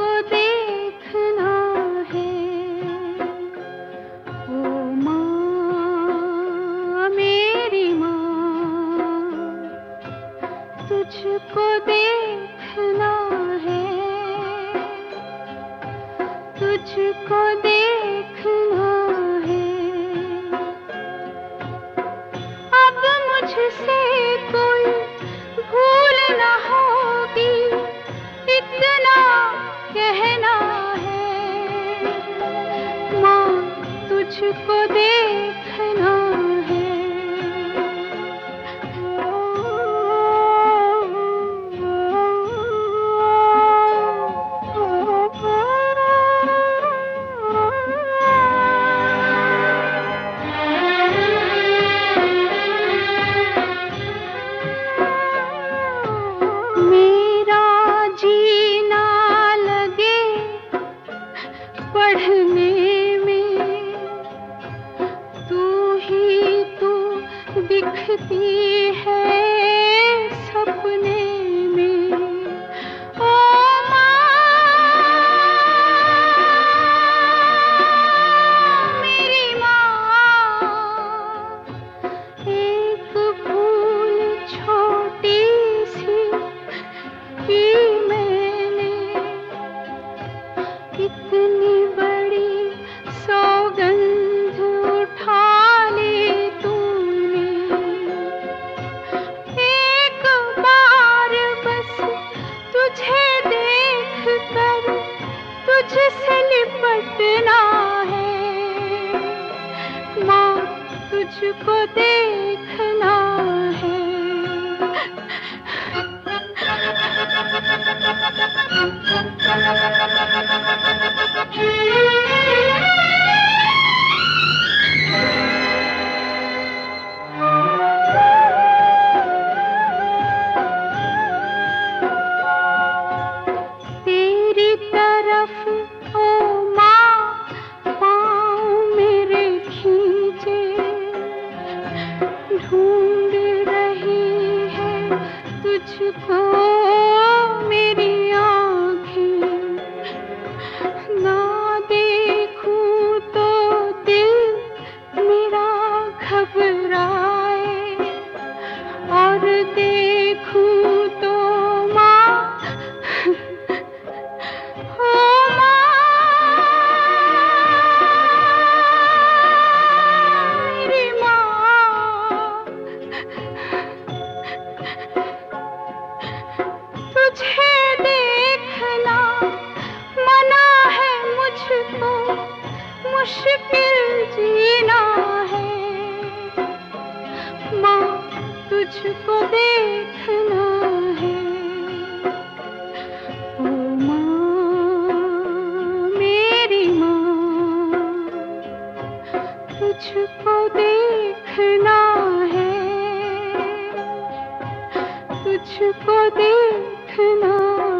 देखना है। ओ माँ, मेरी माँ, तुझको देखना है, तुझको देखना है। अब मुझसे कोई भूल न होगी, इतना कहना है। माँ, तुझको देखना है। मेरा जीना लगे पढ़ने में, तू ही तू दिखती है सपने में। ओ माँ, मेरी माँ, एक भूल छोटी सी की मैंने, इतनी बड़ी सौगंध उठा ली तूने। एक बार बस तुझे देख कर तुझसे लिपटना है। माँ, तुझको देखना है। तेरी तरफ ओ माँ, पाँव मेरे खींचे, ढूंढ रही है तुझको मेरी आँखें। ना देखूं तो दिल मेरा घबराए, और देखूं तो माँ, ओ माँ, मेरी माँ, तुझे देखना मना है मुझको, मुश्किल जीना है। माँ, तुझको देखना है। ओ माँ, मेरी माँ, तुझको देखना है, तुझको देखना